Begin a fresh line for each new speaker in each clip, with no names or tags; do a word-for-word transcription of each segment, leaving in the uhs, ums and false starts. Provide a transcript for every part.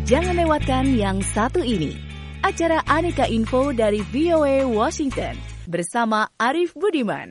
Jangan lewatkan yang satu ini. Acara Aneka Info dari V O A Washington bersama Arif Budiman.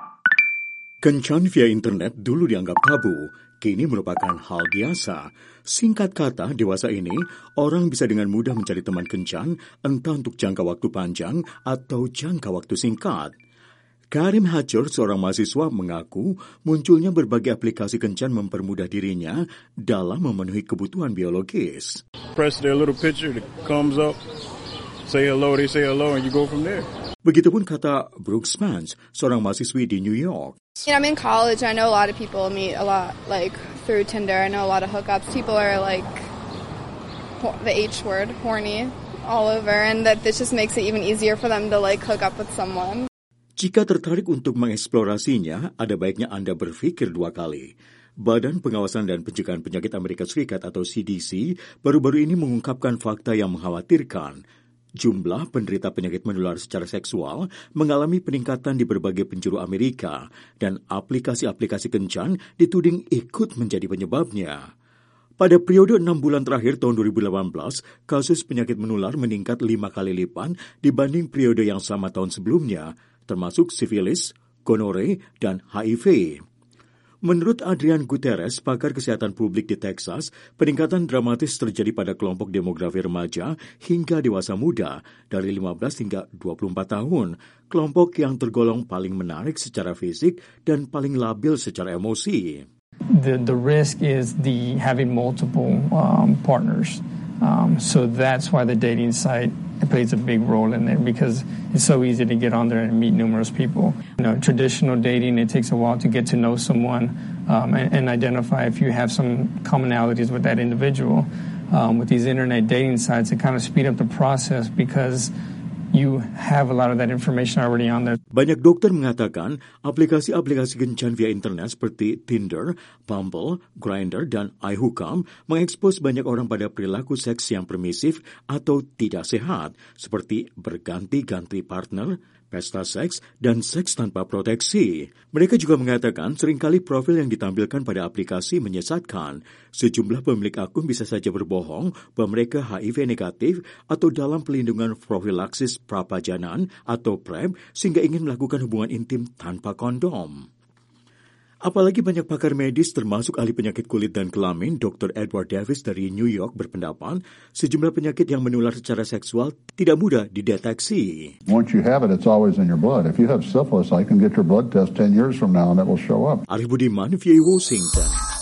Kencan via internet dulu dianggap tabu, kini merupakan hal biasa. Singkat kata, dewasa ini, orang bisa dengan mudah mencari teman kencan, entah untuk jangka waktu panjang atau jangka waktu singkat. Karim Hajar, seorang mahasiswa, mengaku munculnya berbagai aplikasi kencan mempermudah dirinya dalam memenuhi kebutuhan biologis.
Press their little picture, it comes up, say hello, they say hello, and you go from there.
Begitupun kata Brooke Spence, seorang mahasiswi di New York.
You know, I'm in college. I know a lot of people meet a lot, like, through Tinder. I know a lot of hookups. People are, like, the H word, horny, all over, and that this just makes it even easier for them to, like, hook up with someone.
Jika tertarik untuk mengeksplorasinya, ada baiknya Anda berpikir dua kali. Badan Pengawasan dan Pencegahan Penyakit Amerika Serikat atau C D C baru-baru ini mengungkapkan fakta yang mengkhawatirkan. Jumlah penderita penyakit menular secara seksual mengalami peningkatan di berbagai penjuru Amerika, dan aplikasi-aplikasi kencan dituding ikut menjadi penyebabnya. Pada periode enam bulan terakhir tahun dua ribu delapan belas, kasus penyakit menular meningkat lima kali lipat dibanding periode yang sama tahun sebelumnya, termasuk sifilis, gonore, dan H I V. Menurut Adrian Gutierrez, pakar kesehatan publik di Texas, peningkatan dramatis terjadi pada kelompok demografi remaja hingga dewasa muda dari lima belas hingga dua puluh empat tahun, kelompok yang tergolong paling menarik secara fisik dan paling labil secara emosi.
The the risk is the having multiple um, partners. Um, so that's why the dating site plays a big role in there, because it's so easy to get on there and meet numerous people. You know, traditional dating, it takes a while to get to know someone um, and, and identify if you have some commonalities with that individual. Um, with these internet dating sites, it kind of speed up the process because you have a lot of that information already on there.
Banyak dokter mengatakan aplikasi-aplikasi kencan via internet seperti Tinder, Bumble, Grindr, dan iHook'em mengekspos banyak orang pada perilaku seks yang permisif atau tidak sehat, seperti berganti-ganti partner, pesta seks, dan seks tanpa proteksi. Mereka juga mengatakan seringkali profil yang ditampilkan pada aplikasi menyesatkan. Sejumlah pemilik akun bisa saja berbohong bahwa mereka H I V negatif atau dalam pelindungan profilaksis prapajanan atau PrEP sehingga ingin melakukan hubungan intim tanpa kondom. Apalagi banyak pakar medis termasuk ahli penyakit kulit dan kelamin dokter Edward Davis dari New York berpendapat sejumlah penyakit yang menular secara seksual tidak mudah dideteksi.
Once you have it, it's always in your blood. If you have syphilis, I can get your blood test ten years from now and it will show up.
Arif Budiman, V O A Washington.